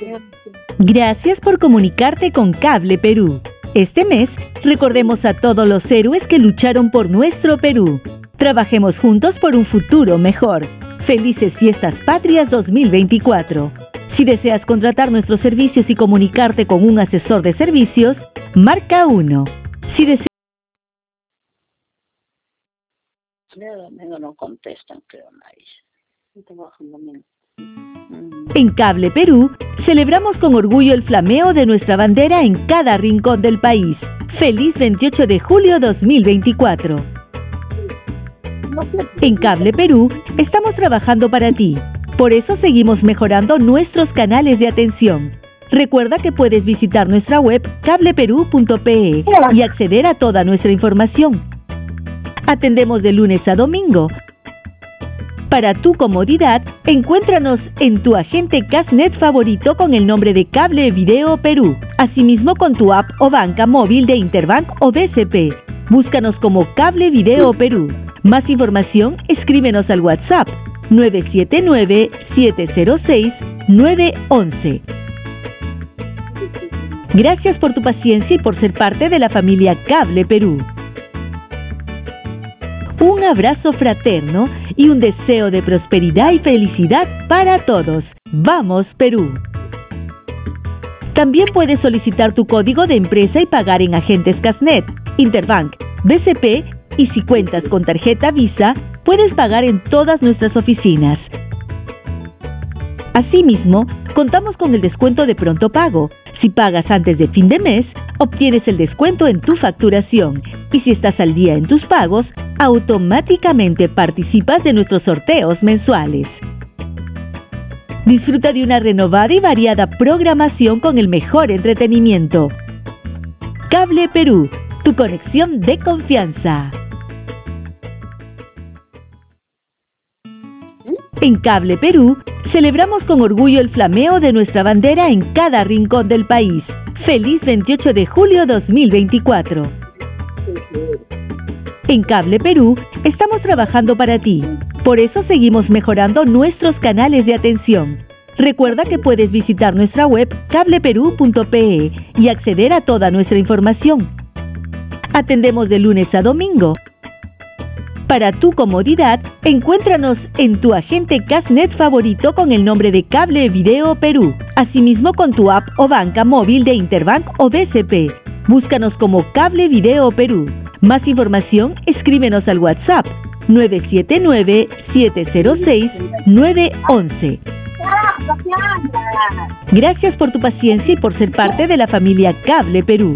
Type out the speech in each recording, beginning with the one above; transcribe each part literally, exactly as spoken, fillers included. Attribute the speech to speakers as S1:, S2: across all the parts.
S1: Gracias por comunicarte con Cable Perú. Este mes, recordemos a todos los héroes que lucharon por nuestro Perú. Trabajemos juntos por un futuro mejor. Felices Fiestas Patrias dos mil veinticuatro. Si deseas contratar nuestros servicios y comunicarte con un asesor de servicios, marca uno. Si deseas...
S2: No contestan, creo, nadie.
S1: En Cable Perú, celebramos con orgullo el flameo de nuestra bandera en cada rincón del país. Feliz veintiocho de julio dos mil veinticuatro. En Cable Perú, estamos trabajando para ti. Por eso seguimos mejorando nuestros canales de atención. Recuerda que puedes visitar nuestra web cable perú punto pe y acceder a toda nuestra información. Atendemos de lunes a domingo. Para tu comodidad, encuéntranos en tu agente Casnet favorito con el nombre de Cable Video Perú. Asimismo con tu app o banca móvil de Interbank o B C P. Búscanos como Cable Video Perú. Más información, escríbenos al WhatsApp nueve siete nueve, siete cero seis, nueve uno uno. Gracias por tu paciencia y por ser parte de la familia Cable Perú. Un abrazo fraterno y un deseo de prosperidad y felicidad para todos. ¡Vamos, Perú! También puedes solicitar tu código de empresa y pagar en agentes Casnet, Interbank, B C P y si cuentas con tarjeta Visa, puedes pagar en todas nuestras oficinas. Asimismo, contamos con el descuento de pronto pago. Si pagas antes de fin de mes, obtienes el descuento en tu facturación. Y si estás al día en tus pagos, automáticamente participas de nuestros sorteos mensuales. Disfruta de una renovada y variada programación con el mejor entretenimiento. Cable Perú, tu conexión de confianza. En Cable Perú, celebramos con orgullo el flameo de nuestra bandera en cada rincón del país. Feliz veintiocho de julio dos mil veinticuatro. En Cable Perú, estamos trabajando para ti. Por eso seguimos mejorando nuestros canales de atención. Recuerda que puedes visitar nuestra web cable perú punto pe y acceder a toda nuestra información. Atendemos de lunes a domingo. Para tu comodidad, encuéntranos en tu agente Casnet favorito con el nombre de Cable Video Perú. Asimismo con tu app o banca móvil de Interbank o B C P. Búscanos como Cable Video Perú. Más información, escríbenos al WhatsApp nueve siete nueve, siete cero seis, nueve uno uno. Gracias por tu paciencia y por ser parte de la familia Cable Perú.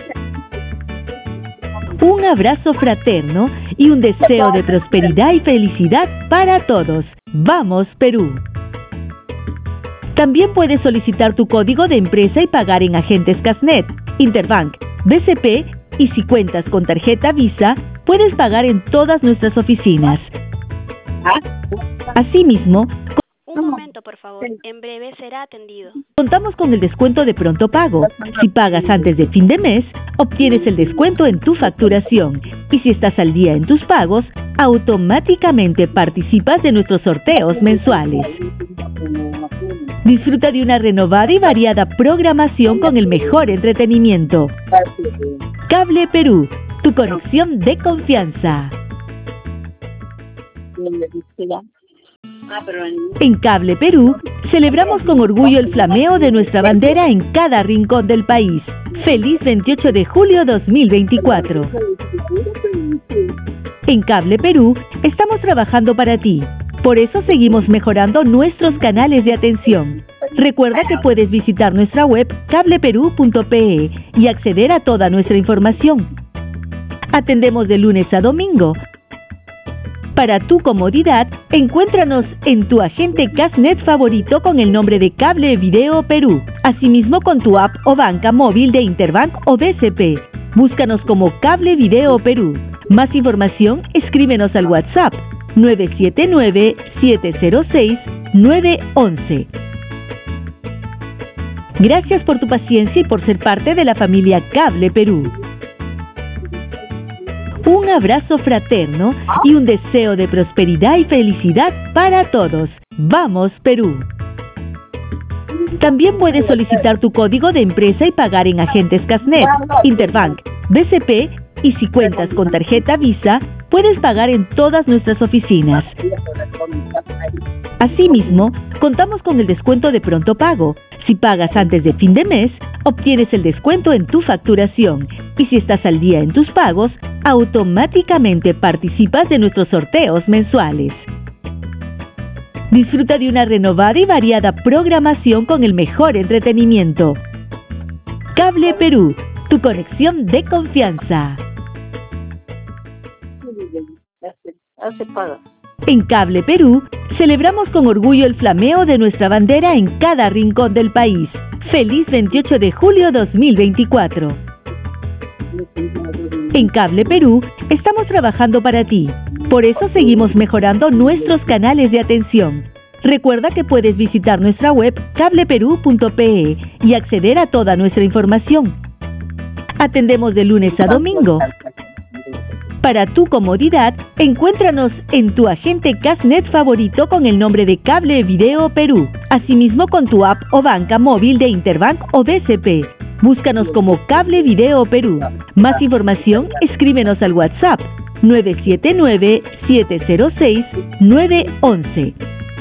S1: Un abrazo fraterno y un deseo de prosperidad y felicidad para todos. ¡Vamos, Perú! También puedes solicitar tu código de empresa y pagar en agentes Casnet, Interbank, B C P y si cuentas con tarjeta Visa, puedes pagar en todas nuestras oficinas. Asimismo,
S3: Un momento, por favor. En breve será atendido.
S1: contamos con el descuento de pronto pago. Si pagas antes de fin de mes, obtienes el descuento en tu facturación. Y si estás al día en tus pagos, automáticamente participas de nuestros sorteos mensuales. Disfruta de una renovada y variada programación con el mejor entretenimiento. Cable Perú, tu conexión de confianza. En Cable Perú, celebramos con orgullo el flameo de nuestra bandera en cada rincón del país. Feliz veintiocho de julio dos mil veinticuatro. En Cable Perú, estamos trabajando para ti. Por eso seguimos mejorando nuestros canales de atención. Recuerda que puedes visitar nuestra web cable perú punto pe y acceder a toda nuestra información. Atendemos de lunes a domingo. Para tu comodidad, encuéntranos en tu agente Casnet favorito con el nombre de Cable Video Perú. Asimismo con tu app o banca móvil de Interbank o B C P. Búscanos como Cable Video Perú. Más información, escríbenos al WhatsApp nueve siete nueve, siete cero seis, nueve uno uno. Gracias por tu paciencia y por ser parte de la familia Cable Perú. Un abrazo fraterno y un deseo de prosperidad y felicidad para todos. ¡Vamos, Perú! También puedes solicitar tu código de empresa y pagar en agentes Casnet, Interbank, B C P y si cuentas con tarjeta Visa, puedes pagar en todas nuestras oficinas. Asimismo, contamos con el descuento de pronto pago. Si pagas antes de fin de mes, obtienes el descuento en tu facturación. Y si estás al día en tus pagos, automáticamente participas de nuestros sorteos mensuales. Disfruta de una renovada y variada programación con el mejor entretenimiento. Cable Perú, tu conexión de confianza.
S2: Hace paga.
S1: En Cable Perú, celebramos con orgullo el flameo de nuestra bandera en cada rincón del país. ¡Feliz veintiocho de julio dos mil veinticuatro! En Cable Perú, estamos trabajando para ti. Por eso seguimos mejorando nuestros canales de atención. Recuerda que puedes visitar nuestra web cable perú punto pe y acceder a toda nuestra información. Atendemos de lunes a domingo. Para tu comodidad, encuéntranos en tu agente Casnet favorito con el nombre de Cable Video Perú. Asimismo con tu app o banca móvil de Interbank o B C P. Búscanos como Cable Video Perú. Más información, escríbenos al WhatsApp nueve siete nueve, siete cero seis, nueve uno uno.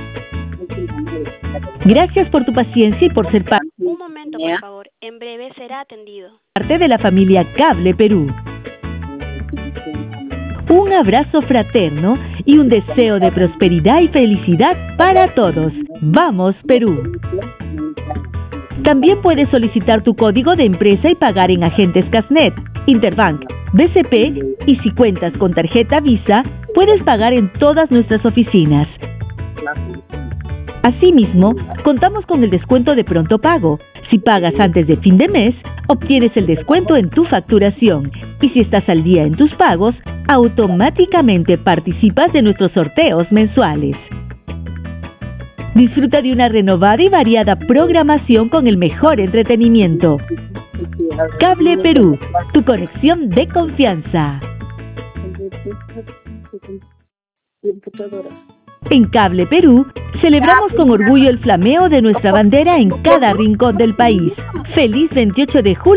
S1: Gracias por tu paciencia y por ser parte
S3: Un momento, por favor. En breve será atendido.
S1: de la familia Cable Perú. Un abrazo fraterno y un deseo de prosperidad y felicidad para todos. ¡Vamos, Perú! También puedes solicitar tu código de empresa y pagar en agentes Casnet, Interbank, B C P y si cuentas con tarjeta Visa, puedes pagar en todas nuestras oficinas. Asimismo, contamos con el descuento de pronto pago. Si pagas antes de fin de mes, obtienes el descuento en tu facturación. Y si estás al día en tus pagos, automáticamente participas de nuestros sorteos mensuales. Disfruta de una renovada y variada programación con el mejor entretenimiento. Cable Perú, tu conexión de confianza. En Cable Perú, celebramos con orgullo el flameo de nuestra bandera en cada rincón del país. ¡Feliz veintiocho de julio!